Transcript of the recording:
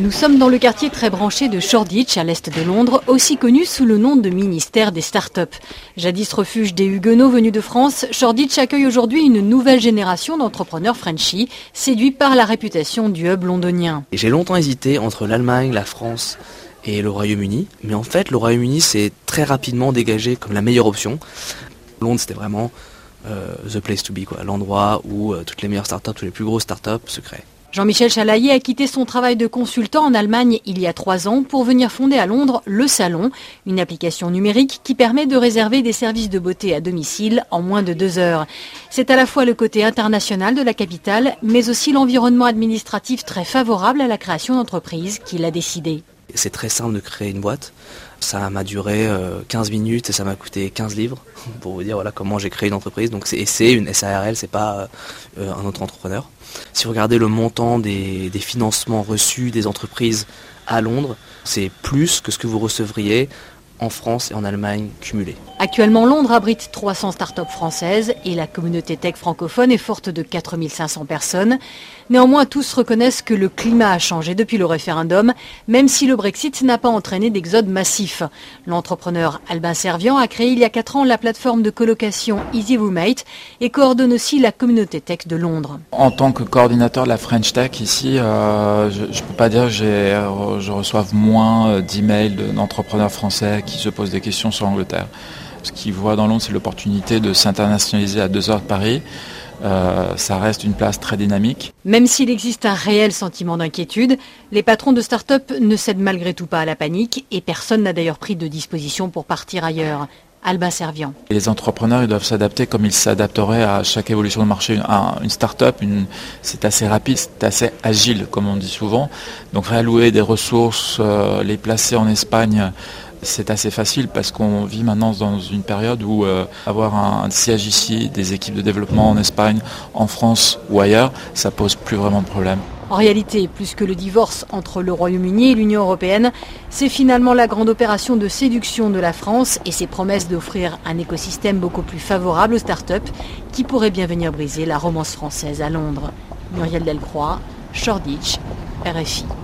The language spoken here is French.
Nous sommes dans le quartier très branché de Shoreditch, à l'est de Londres, aussi connu sous le nom de ministère des startups. Jadis refuge des Huguenots venus de France, Shoreditch accueille aujourd'hui une nouvelle génération d'entrepreneurs Frenchies, séduits par la réputation du hub londonien. J'ai longtemps hésité entre l'Allemagne, la France et le Royaume-Uni, mais en fait le Royaume-Uni s'est très rapidement dégagé comme la meilleure option. Londres c'était vraiment the place to be, l'endroit où toutes les meilleures startups, tous les plus grosses startups se créent. Jean-Michel Chalaillé a quitté son travail de consultant en Allemagne il y a 3 ans pour venir fonder à Londres Le Salon, une application numérique qui permet de réserver des services de beauté à domicile en moins de 2 heures. C'est à la fois le côté international de la capitale, mais aussi l'environnement administratif très favorable à la création d'entreprises qu'il a décidé. C'est très simple de créer une boîte. Ça m'a duré 15 minutes et ça m'a coûté 15 livres pour vous dire voilà comment j'ai créé une entreprise. Donc c'est une SARL, c'est pas un autre entrepreneur. Si vous regardez le montant des financements reçus des entreprises à Londres, c'est plus que ce que vous recevriez en France et en Allemagne cumulés. Actuellement, Londres abrite 300 startups françaises et la communauté tech francophone est forte de 4500 personnes. Néanmoins, tous reconnaissent que le climat a changé depuis le référendum, même si le Brexit n'a pas entraîné d'exode massif. L'entrepreneur Albin Servian a créé il y a 4 ans la plateforme de colocation Easy Roommate et coordonne aussi la communauté tech de Londres. En tant que coordinateur de la French Tech ici, je ne peux pas dire que je reçoive moins d'emails d'entrepreneurs français qui se posent des questions sur l'Angleterre. Ce qu'ils voient dans Londres, c'est l'opportunité de s'internationaliser à 2 heures de Paris. Ça reste une place très dynamique. Même s'il existe un réel sentiment d'inquiétude, les patrons de start-up ne cèdent malgré tout pas à la panique et personne n'a d'ailleurs pris de disposition pour partir ailleurs. Albin Servian. Les entrepreneurs ils doivent s'adapter comme ils s'adapteraient à chaque évolution de marché. Une start-up, c'est assez rapide, c'est assez agile comme on dit souvent. Donc réallouer des ressources, les placer en Espagne, c'est assez facile parce qu'on vit maintenant dans une période où avoir un siège ici, des équipes de développement en Espagne, en France ou ailleurs, ça pose plus vraiment de problème. En réalité, plus que le divorce entre le Royaume-Uni et l'Union européenne, c'est finalement la grande opération de séduction de la France et ses promesses d'offrir un écosystème beaucoup plus favorable aux startups qui pourrait bien venir briser la romance française à Londres. Muriel Delcroix, Shoreditch, RFI.